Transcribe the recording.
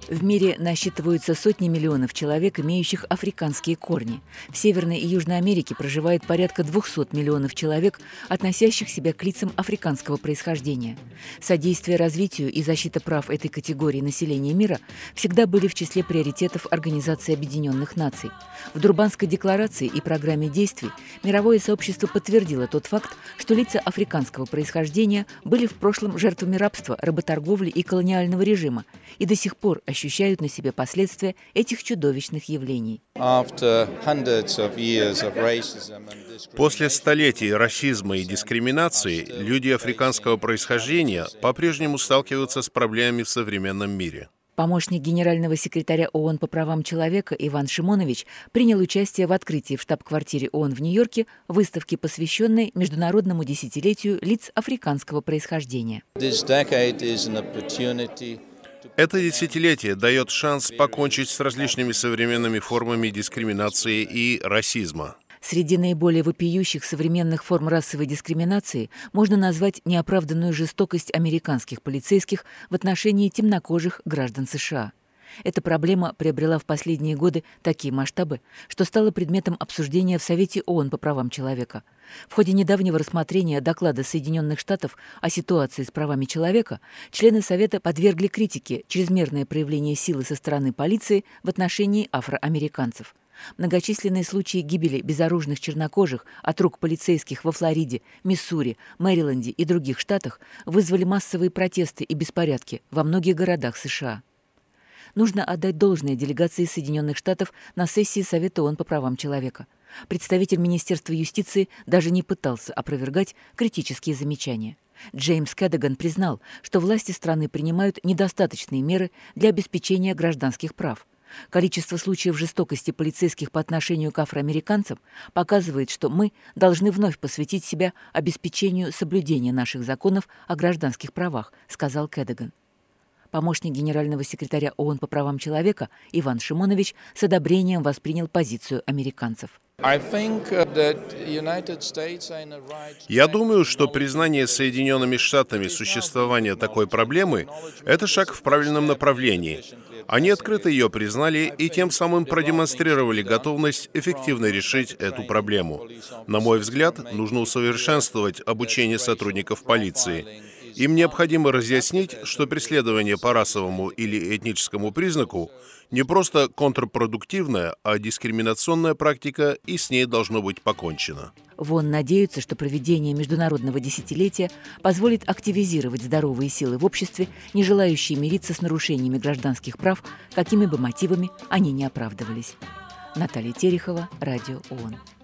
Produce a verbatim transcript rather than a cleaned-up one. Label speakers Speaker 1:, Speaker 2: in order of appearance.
Speaker 1: В мире насчитываются сотни миллионов человек, имеющих африканские корни. В Северной и Южной Америке проживает порядка двухсот миллионов человек, относящих себя к лицам африканского происхождения. Содействие развитию и защита прав этой категории населения мира всегда были в числе приоритетов Организации Объединенных Наций. В Дурбанской декларации и программе действий мировое сообщество подтвердило тот факт, что лица африканского происхождения были в прошлом жертвами рабства, работорговли и колониального режима и до сих пор ощущают на себе последствия этих чудовищных явлений.
Speaker 2: После столетий расизма и дискриминации люди африканского происхождения по-прежнему сталкиваются с проблемами в современном мире.
Speaker 1: Помощник генерального секретаря ООН по правам человека Иван Шимонович принял участие в открытии в штаб-квартире ООН в Нью-Йорке выставки, посвященной Международному десятилетию лиц африканского происхождения.
Speaker 2: Это десятилетие дает шанс покончить с различными современными формами дискриминации и расизма.
Speaker 1: Среди наиболее вопиющих современных форм расовой дискриминации можно назвать неоправданную жестокость американских полицейских в отношении темнокожих граждан США. Эта проблема приобрела в последние годы такие масштабы, что стала предметом обсуждения в Совете ООН по правам человека. В ходе недавнего рассмотрения доклада Соединенных Штатов о ситуации с правами человека члены Совета подвергли критике чрезмерное проявление силы со стороны полиции в отношении афроамериканцев. Многочисленные случаи гибели безоружных чернокожих от рук полицейских во Флориде, Миссури, Мэриленде и других штатах вызвали массовые протесты и беспорядки во многих городах США. Нужно отдать должное делегации Соединенных Штатов на сессии Совета ООН по правам человека. Представитель Министерства юстиции даже не пытался опровергать критические замечания. Джеймс Кэддиган признал, что власти страны принимают недостаточные меры для обеспечения гражданских прав. Количество случаев жестокости полицейских по отношению к афроамериканцам показывает, что мы должны вновь посвятить себя обеспечению соблюдения наших законов о гражданских правах, сказал Кэддиган. Помощник генерального секретаря ООН по правам человека Иван Шимонович с одобрением воспринял позицию американцев.
Speaker 2: Я думаю, что признание Соединенными Штатами существования такой проблемы – это шаг в правильном направлении. Они открыто ее признали и тем самым продемонстрировали готовность эффективно решить эту проблему. На мой взгляд, нужно усовершенствовать обучение сотрудников полиции. Им необходимо разъяснить, что преследование по расовому или этническому признаку не просто контрпродуктивная, а дискриминационная практика, и с ней должно быть покончено.
Speaker 1: ВОН надеются, что проведение международного десятилетия позволит активизировать здоровые силы в обществе, не желающие мириться с нарушениями гражданских прав, какими бы мотивами они ни оправдывались. Наталья Терехова, Радио ООН.